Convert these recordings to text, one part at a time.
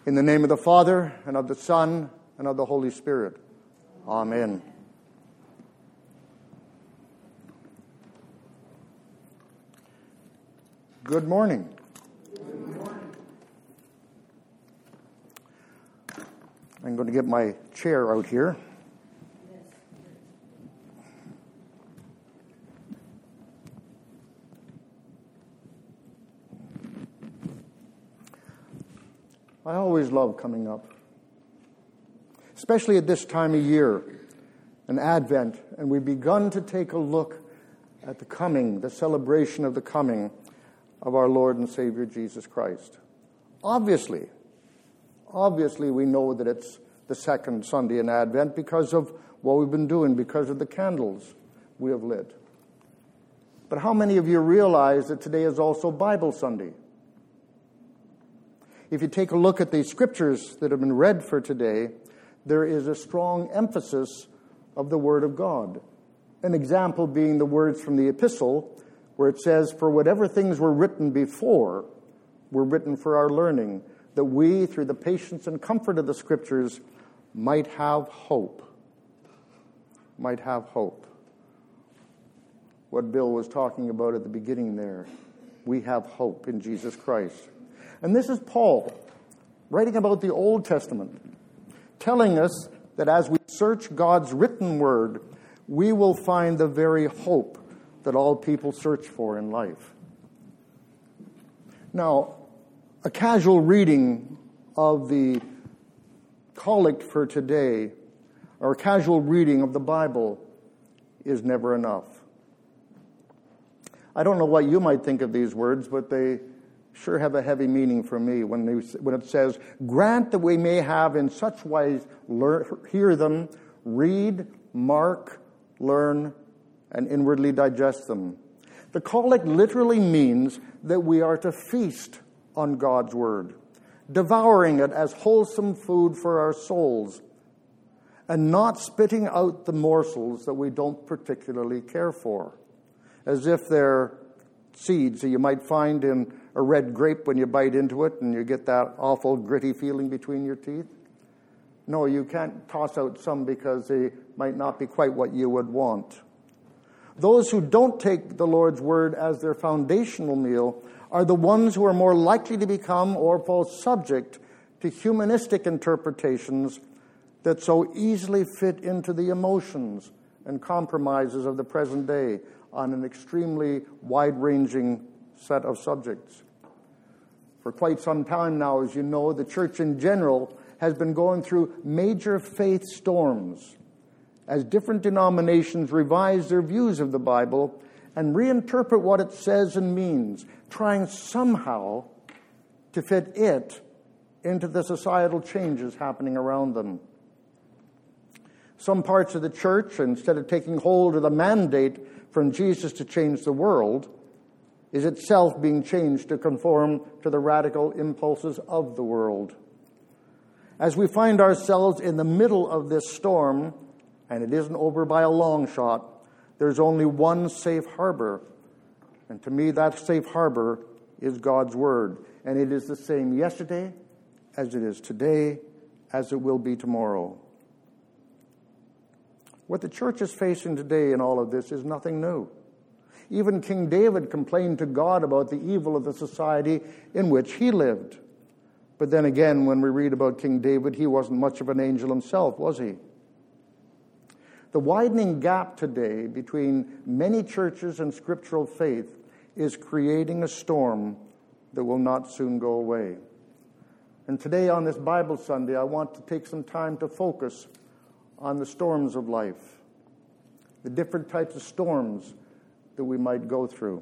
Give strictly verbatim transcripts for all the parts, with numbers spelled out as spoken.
In the name of the Father, and of the Son, and of the Holy Spirit. Amen. Good morning. Good morning. I'm going to get my chair out here. I always love coming up, especially at this time of year, an Advent, and we've begun to take a look at the coming, the celebration of the coming of our Lord and Savior Jesus Christ. Obviously, obviously we know that it's the second Sunday in Advent because of what we've been doing, because of the candles we have lit. But how many of you realize that today is also Bible Sunday? If you take a look at the scriptures that have been read for today, there is a strong emphasis of the Word of God. An example being the words from the epistle, where it says, "For whatever things were written before were written for our learning, that we, through the patience and comfort of the scriptures, might have hope." Might have hope. What Bill was talking about at the beginning there. We have hope in Jesus Christ. And this is Paul, writing about the Old Testament, telling us that as we search God's written word, we will find the very hope that all people search for in life. Now, a casual reading of the collect for today, or a casual reading of the Bible, is never enough. I don't know what you might think of these words, but they sure have a heavy meaning for me when, they, when it says, "Grant that we may have in such ways learn, hear them, read, mark, learn, and inwardly digest them." The collect literally means that we are to feast on God's word, devouring it as wholesome food for our souls, and not spitting out the morsels that we don't particularly care for, as if they're seeds that you might find in a red grape when you bite into it and you get that awful gritty feeling between your teeth. No, you can't toss out some because they might not be quite what you would want. Those who don't take the Lord's word as their foundational meal are the ones who are more likely to become or fall subject to humanistic interpretations that so easily fit into the emotions and compromises of the present day on an extremely wide-ranging set of subjects. For quite some time now, as you know, the church in general has been going through major faith storms as different denominations revise their views of the Bible and reinterpret what it says and means, trying somehow to fit it into the societal changes happening around them. Some parts of the church, instead of taking hold of the mandate from Jesus to change the world, is itself being changed to conform to the radical impulses of the world. As we find ourselves in the middle of this storm, and it isn't over by a long shot, there's only one safe harbor. And to me, that safe harbor is God's word. And it is the same yesterday, as it is today, as it will be tomorrow. What the church is facing today in all of this is nothing new. Even King David complained to God about the evil of the society in which he lived. But then again, when we read about King David, he wasn't much of an angel himself, was he? The widening gap today between many churches and scriptural faith is creating a storm that will not soon go away. And today on this Bible Sunday, I want to take some time to focus on the storms of life, the different types of storms that we might go through.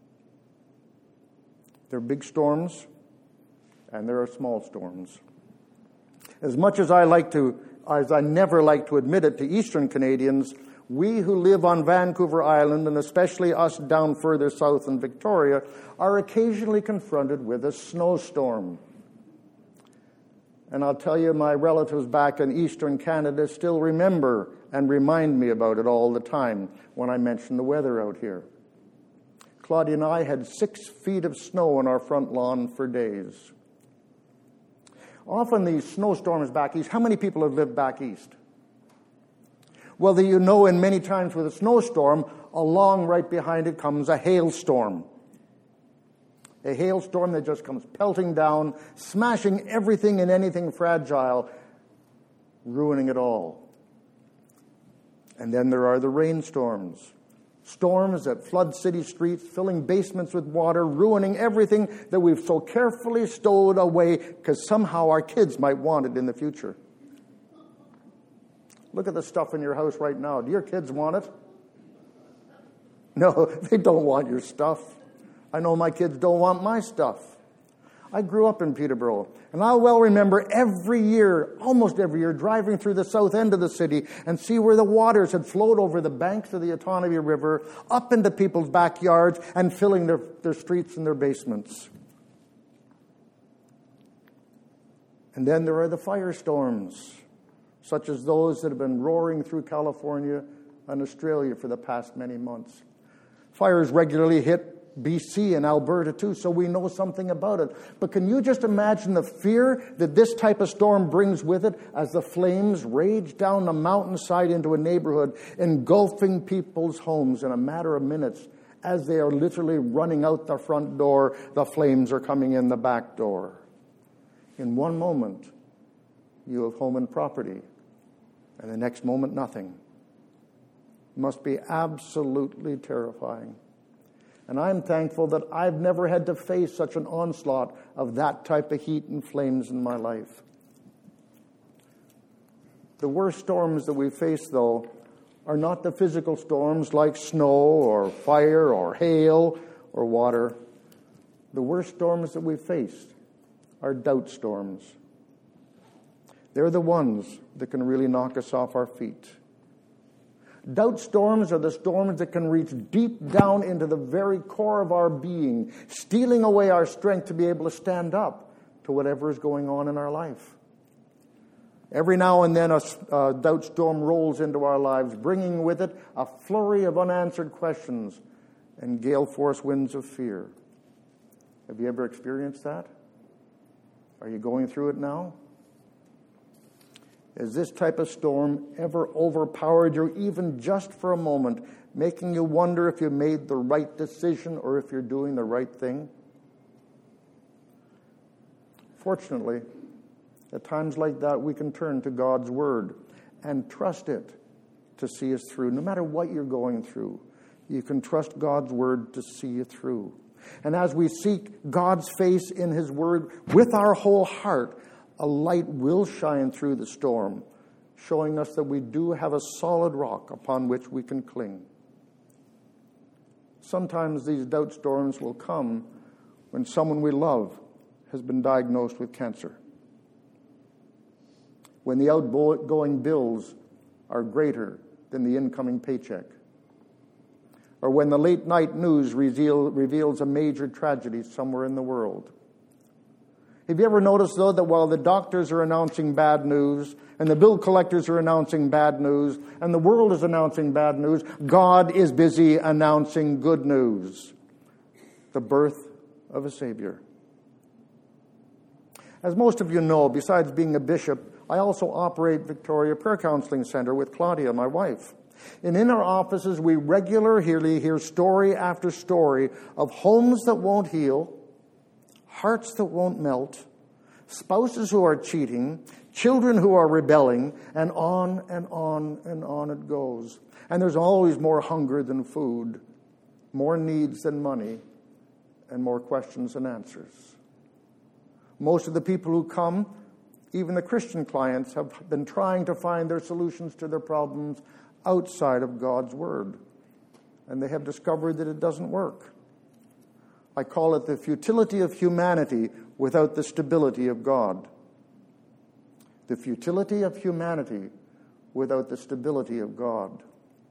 There are big storms, and there are small storms. As much as I like to, as I never like to admit it to Eastern Canadians, we who live on Vancouver Island, and especially us down further south in Victoria, are occasionally confronted with a snowstorm. And I'll tell you, my relatives back in Eastern Canada still remember and remind me about it all the time when I mention the weather out here. Claudia and I had six feet of snow on our front lawn for days. Often these snowstorms back east, how many people have lived back east? Well, you know, and many times with a snowstorm, along right behind it comes a hailstorm. A hailstorm that just comes pelting down, smashing everything and anything fragile, ruining it all. And then there are the rainstorms. Storms that flood city streets, filling basements with water, ruining everything that we've so carefully stowed away because somehow our kids might want it in the future. Look at the stuff in your house right now. Do your kids want it? No, they don't want your stuff. I know my kids don't want my stuff. I grew up in Peterborough, and I well remember every year, almost every year, driving through the south end of the city and see where the waters had flowed over the banks of the Otonabee River, up into people's backyards, and filling their, their streets and their basements. And then there are the firestorms, such as those that have been roaring through California and Australia for the past many months. Fires regularly hit B C and Alberta too, so we know something about it. But can you just imagine the fear that this type of storm brings with it as the flames rage down the mountainside into a neighborhood, engulfing people's homes in a matter of minutes as they are literally running out the front door, the flames are coming in the back door. In one moment, you have home and property, and the next moment, nothing. It must be absolutely terrifying. And I'm thankful that I've never had to face such an onslaught of that type of heat and flames in my life. The worst storms that we face, though, are not the physical storms like snow or fire or hail or water. The worst storms that we face are doubt storms. They're the ones that can really knock us off our feet. Doubt storms are the storms that can reach deep down into the very core of our being, stealing away our strength to be able to stand up to whatever is going on in our life. Every now and then a, a doubt storm rolls into our lives, bringing with it a flurry of unanswered questions and gale force winds of fear. Have you ever experienced that? Are you going through it now? Has this type of storm ever overpowered you, even just for a moment, making you wonder if you made the right decision or if you're doing the right thing? Fortunately, at times like that, we can turn to God's Word and trust it to see us through. No matter what you're going through, you can trust God's Word to see you through. And as we seek God's face in His Word with our whole heart, a light will shine through the storm, showing us that we do have a solid rock upon which we can cling. Sometimes these doubt storms will come when someone we love has been diagnosed with cancer, when the outgoing bills are greater than the incoming paycheck, or when the late night news reveal, reveals a major tragedy somewhere in the world. Have you ever noticed, though, that while the doctors are announcing bad news, and the bill collectors are announcing bad news, and the world is announcing bad news, God is busy announcing good news, the birth of a Savior. As most of you know, besides being a bishop, I also operate Victoria Prayer Counseling Center with Claudia, my wife. And in our offices, we regularly hear story after story of homes that won't heal, hearts that won't melt, spouses who are cheating, children who are rebelling, and on and on and on it goes. And there's always more hunger than food, more needs than money, and more questions than answers. Most of the people who come, even the Christian clients, have been trying to find their solutions to their problems outside of God's Word. And they have discovered that it doesn't work. I call it the futility of humanity without the stability of God. The futility of humanity without the stability of God.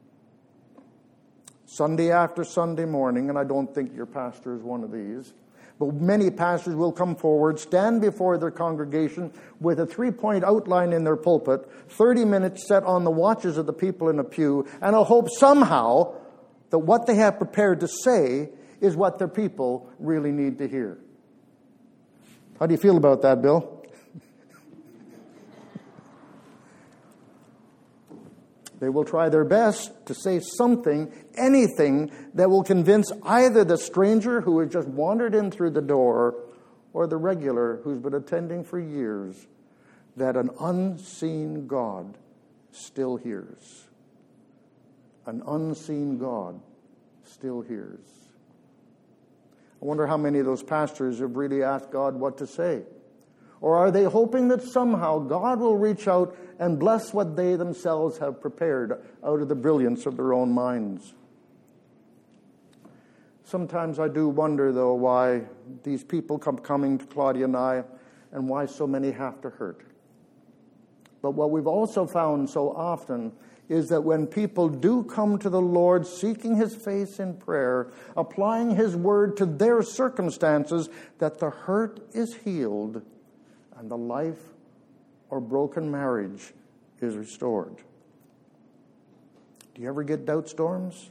Sunday after Sunday morning, and I don't think your pastor is one of these, but many pastors will come forward, stand before their congregation with a three-point outline in their pulpit, thirty minutes set on the watches of the people in a pew, and a hope somehow that what they have prepared to say is what their people really need to hear. How do you feel about that, Bill? They will try their best to say something, anything, that will convince either the stranger who has just wandered in through the door or the regular who's been attending for years that an unseen God still hears. An unseen God still hears. I wonder how many of those pastors have really asked God what to say. Or are they hoping that somehow God will reach out and bless what they themselves have prepared out of the brilliance of their own minds? Sometimes I do wonder, though, why these people come coming to Claudia and I, and why so many have to hurt. But what we've also found so often is that when people do come to the Lord seeking His face in prayer, applying His word to their circumstances, that the hurt is healed and the life or broken marriage is restored. Do you ever get doubt storms?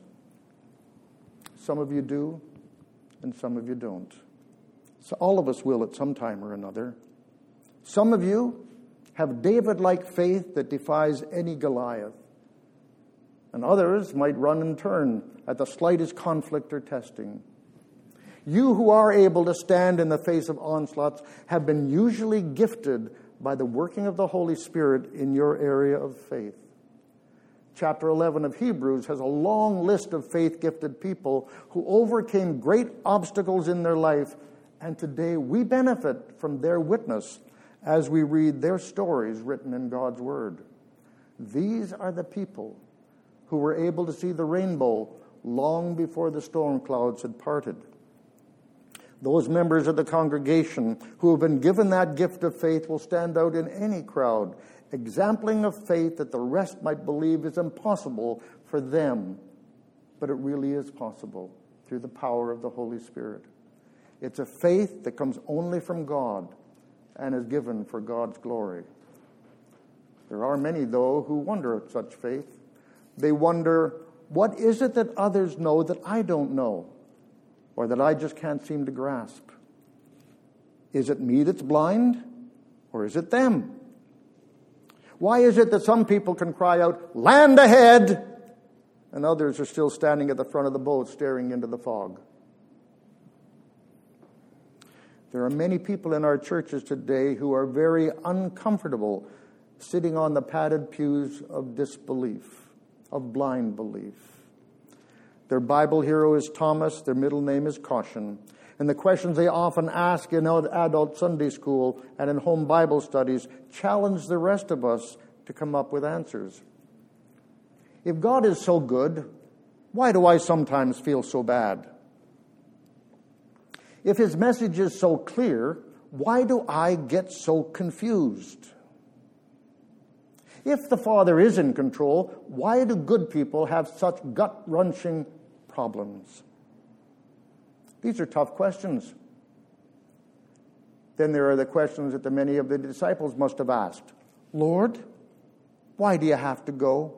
Some of you do, and some of you don't. So all of us will at some time or another. Some of you have David-like faith that defies any Goliath. And others might run and turn at the slightest conflict or testing. You who are able to stand in the face of onslaughts have been usually gifted by the working of the Holy Spirit in your area of faith. Chapter eleven of Hebrews has a long list of faith-gifted people who overcame great obstacles in their life, and today we benefit from their witness as we read their stories written in God's Word. These are the people who were able to see the rainbow long before the storm clouds had parted. Those members of the congregation who have been given that gift of faith will stand out in any crowd, exempling of faith that the rest might believe is impossible for them. But it really is possible through the power of the Holy Spirit. It's a faith that comes only from God and is given for God's glory. There are many, though, who wonder at such faith. They wonder, what is it that others know that I don't know, or that I just can't seem to grasp? Is it me that's blind, or is it them? Why is it that some people can cry out, "Land ahead," and others are still standing at the front of the boat staring into the fog? There are many people in our churches today who are very uncomfortable sitting on the padded pews of disbelief, of blind belief. Their Bible hero is Thomas, their middle name is Caution, and the questions they often ask in adult Sunday school and in home Bible studies challenge the rest of us to come up with answers. If God is so good, why do I sometimes feel so bad? If His message is so clear, why do I get so confused? If the Father is in control, why do good people have such gut-wrenching problems? These are tough questions. Then there are the questions that the many of the disciples must have asked. Lord, why do you have to go?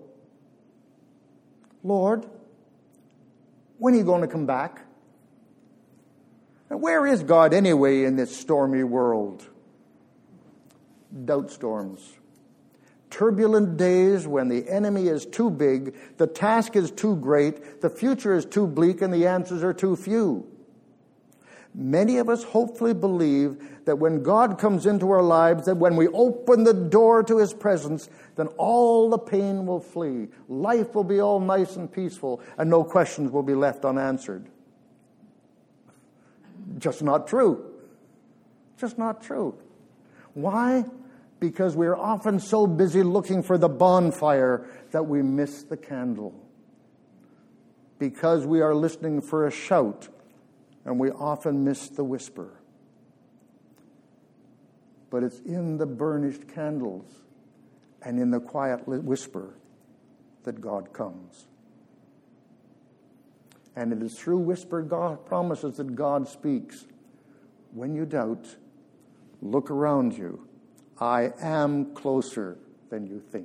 Lord, when are you going to come back? And where is God anyway in this stormy world? Doubt storms. Turbulent days when the enemy is too big, the task is too great, the future is too bleak, and the answers are too few. Many of us hopefully believe that when God comes into our lives, that when we open the door to His presence, then all the pain will flee. Life will be all nice and peaceful, and no questions will be left unanswered. Just not true. Just not true. Why? Because we're often so busy looking for the bonfire that we miss the candle. Because we are listening for a shout, and we often miss the whisper. But it's in the burnished candles and in the quiet whisper that God comes. And it is through whispered God promises that God speaks. When you doubt, look around you. I am closer than you think.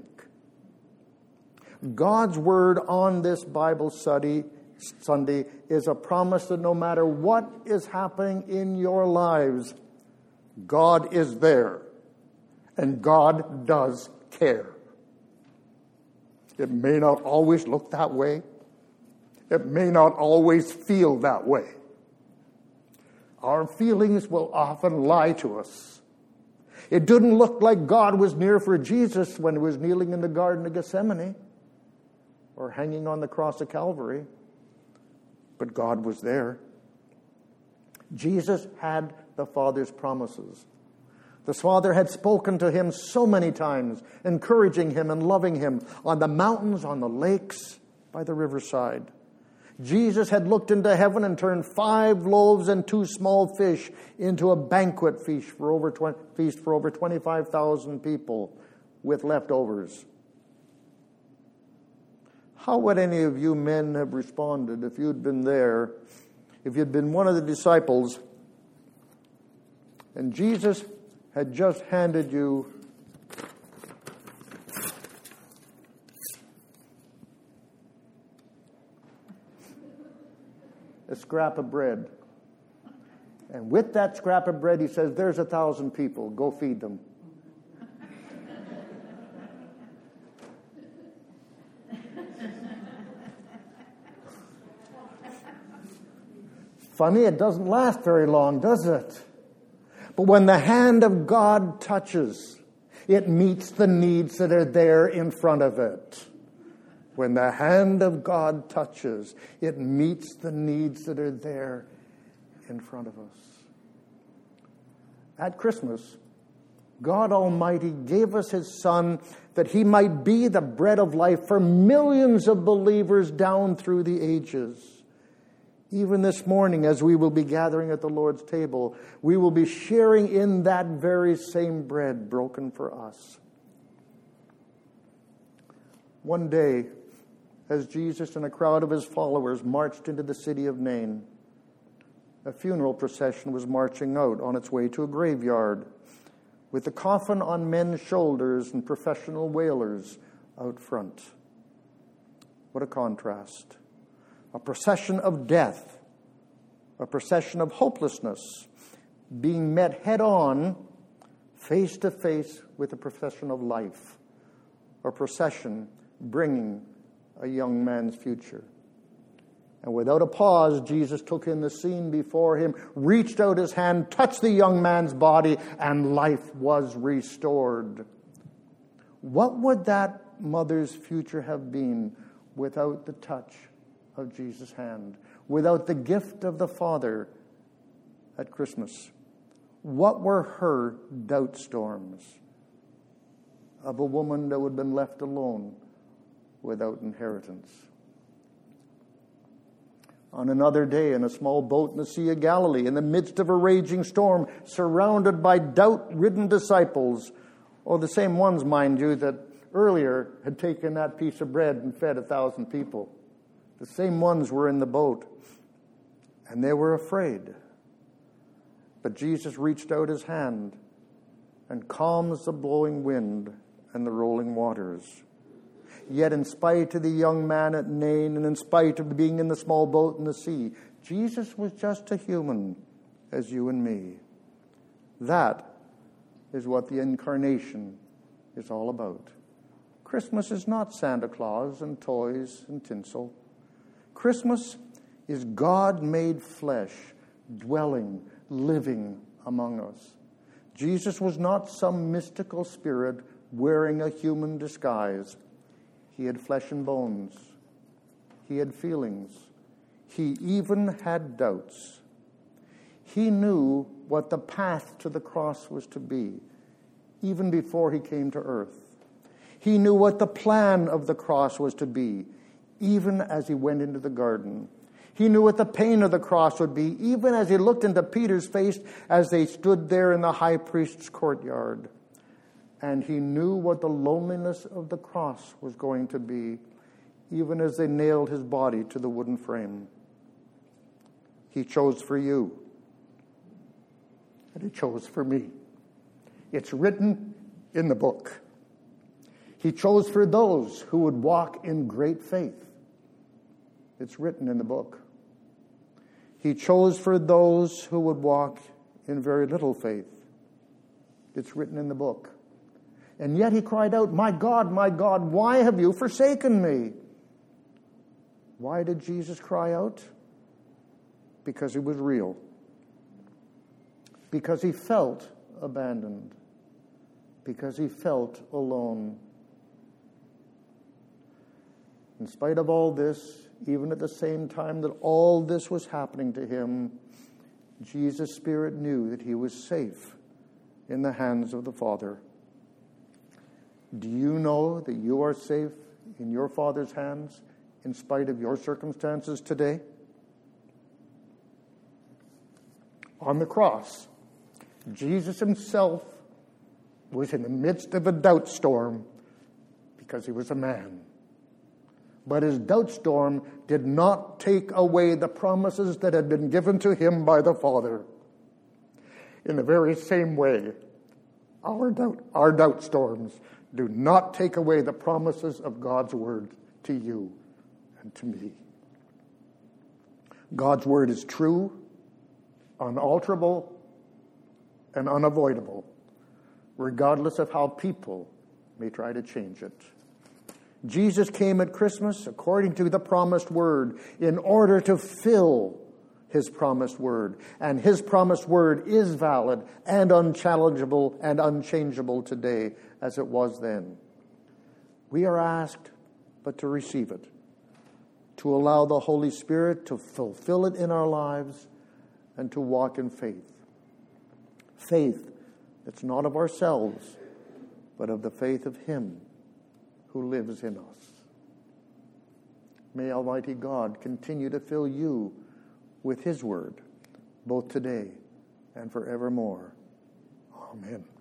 God's word on this Bible study Sunday is a promise that no matter what is happening in your lives, God is there, and God does care. It may not always look that way. It may not always feel that way. Our feelings will often lie to us. It didn't look like God was near for Jesus when he was kneeling in the Garden of Gethsemane or hanging on the cross of Calvary. But God was there. Jesus had the Father's promises. The Father had spoken to him so many times, encouraging him and loving him on the mountains, on the lakes, by the riverside. Jesus had looked into heaven and turned five loaves and two small fish into a banquet feast for over twenty, feast for over twenty-five thousand people with leftovers. How would any of you men have responded if you'd been there, if you'd been one of the disciples, and Jesus had just handed you a scrap of bread. And with that scrap of bread, he says, there's a thousand people. Go feed them. Funny, it doesn't last very long, does it? But when the hand of God touches, it meets the needs that are there in front of it. When the hand of God touches, it meets the needs that are there in front of us. At Christmas, God Almighty gave us his Son that he might be the bread of life for millions of believers down through the ages. Even this morning, as we will be gathering at the Lord's table, we will be sharing in that very same bread broken for us. One day, as Jesus and a crowd of his followers marched into the city of Nain, a funeral procession was marching out on its way to a graveyard, with the coffin on men's shoulders and professional wailers out front. What a contrast. A procession of death, a procession of hopelessness, being met head-on, face-to-face with a procession of life, a procession bringing a young man's future. And without a pause, Jesus took in the scene before him, reached out his hand, touched the young man's body, and life was restored. What would that mother's future have been without the touch of Jesus' hand, without the gift of the Father at Christmas? What were her doubt storms of a woman that would have been left alone without inheritance? On another day, in a small boat in the Sea of Galilee, in the midst of a raging storm, surrounded by doubt-ridden disciples, or the same ones, mind you, that earlier had taken that piece of bread and fed a thousand people. The same ones were in the boat, and they were afraid. But Jesus reached out his hand and calms the blowing wind and the rolling waters. Yet in spite of the young man at Nain, and in spite of being in the small boat in the sea, Jesus was just a human as you and me. That is what the incarnation is all about. Christmas is not Santa Claus and toys and tinsel. Christmas is God made flesh, dwelling, living among us. Jesus was not some mystical spirit wearing a human disguise. He had flesh and bones. He had feelings. He even had doubts. He knew what the path to the cross was to be, even before he came to earth. He knew what the plan of the cross was to be, even as he went into the garden. He knew what the pain of the cross would be, even as he looked into Peter's face as they stood there in the high priest's courtyard. And he knew what the loneliness of the cross was going to be, even as they nailed his body to the wooden frame. He chose for you, and he chose for me. It's written in the book. He chose for those who would walk in great faith. It's written in the book. He chose for those who would walk in very little faith. It's written in the book. And yet he cried out, "My God, my God, why have you forsaken me?" Why did Jesus cry out? Because he was real. Because he felt abandoned. Because he felt alone. In spite of all this, even at the same time that all this was happening to him, Jesus' Spirit knew that he was safe in the hands of the Father. Do you know that you are safe in your Father's hands in spite of your circumstances today? On the cross, Jesus himself was in the midst of a doubt storm because he was a man. But his doubt storm did not take away the promises that had been given to him by the Father. In the very same way, our doubt, our doubt storms do not take away the promises of God's word to you and to me. God's word is true, unalterable, and unavoidable, regardless of how people may try to change it. Jesus came at Christmas according to the promised word in order to fill his promised word. And his promised word is valid and unchallengeable and unchangeable today as it was then. We are asked but to receive it, to allow the Holy Spirit to fulfill it in our lives and to walk in faith. Faith that's not of ourselves, but of the faith of him who lives in us. May Almighty God continue to fill you with his word, both today and forevermore. Amen.